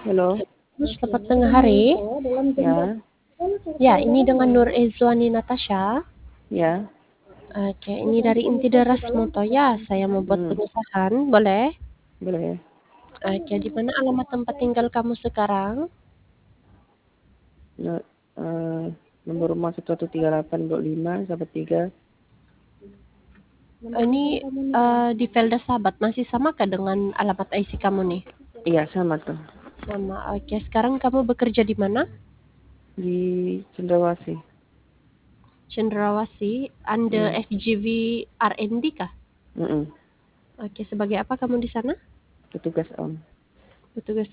Halo, Selamat tengah hari. ya, Ya, ini dengan Nur Ezwani Natasha. ya, Oke, ini dari Inti Deras Moto ya. Saya mau buat hmm, pengesahan, boleh? boleh. Oke, di mana alamat tempat tinggal kamu sekarang? No, eh, nomor rumah 1138 sahabat 3. Ini di Velda Sahabat masih sama kah dengan alamat IC kamu nih? Iya, sama tuh. Sama. Oke, sekarang kamu bekerja di mana? Di Cendrawasih. Cendrawasih, Anda Iya, FGV RND kah? mm-mm. Oke, sebagai apa kamu di sana? Petugas om. Petugas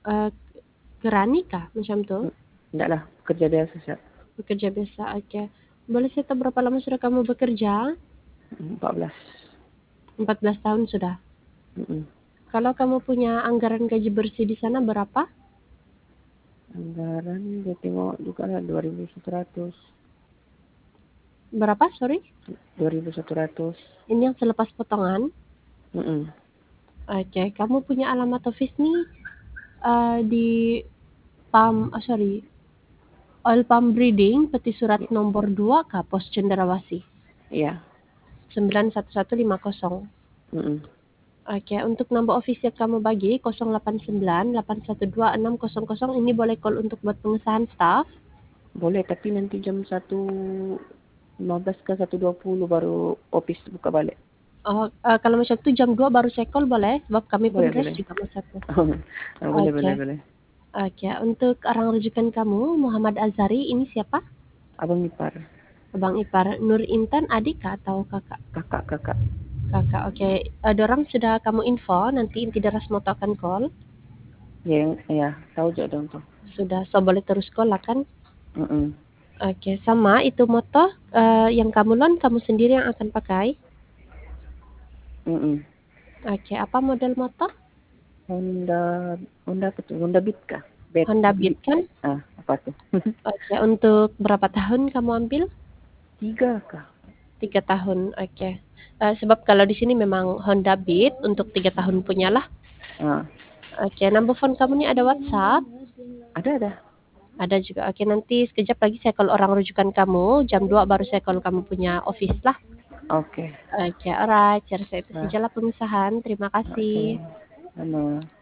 gerani kah? Macam tuh? Enggak lah, kerja biasa sih. Bekerja biasa, oke. Boleh saya tahu berapa lama sudah kamu bekerja? 14. 14 tahun sudah. Mm-mm. Kalau kamu punya anggaran gaji bersih di sana berapa? Anggaran dia tengok juga lah 2.100. Berapa, sorry? 2.100. Ini yang selepas potongan. Mm-mm. Oke, kamu punya alamat office nih di sorry, Oil Palm Breeding, peti surat nomor 2 kah, Pos Cenderawasih, Iya. 91150. Mm-mm. Oke, untuk nomor office yang kamu bagi 089 812 600 ini boleh call untuk buat pengesahan staff. Boleh, tapi nanti jam 1.15 ke 1.20 baru office buka balik. Oh, kalau macam itu jam 2 baru saya call boleh? Sebab kami pun Boleh, rest boleh. juga masa itu. Boleh, Oke, boleh, boleh. oke. Untuk orang rujukan kamu, Muhammad Azari, ini siapa? Abang ipar. Abang ipar. Nur Intan, adik kah atau kakak? Kakak, kakak. Kakak, oke. Dorang sudah kamu info, nanti Inti Deras Moto akan call. Ya, tahu juga dong tuh. Sudah, so boleh terus call lah kan? Mm-mm. Oke, sama itu moto yang kamu loan, kamu sendiri yang akan pakai. Mm-mm. Oke, apa model motor? Honda, Honda apa tuh? Honda Beat kah? Beat, Honda Beat Beat. kan? Apa tuh? Oke, untuk berapa tahun kamu ambil? 3 kah? 3 tahun, oke. Sebab kalau di sini memang Honda Beat untuk 3 tahun punya lah. Ah, Oke, number phone kamu nih ada WhatsApp? ada. Ada juga. Oke, nanti sekejap lagi saya call orang rujukan kamu. Jam 2 baru saya call kamu punya office lah. Oke. Oke, alright. Cara saya itu Nah, sajalah pengusahaan. Terima oke. kasih. Sama.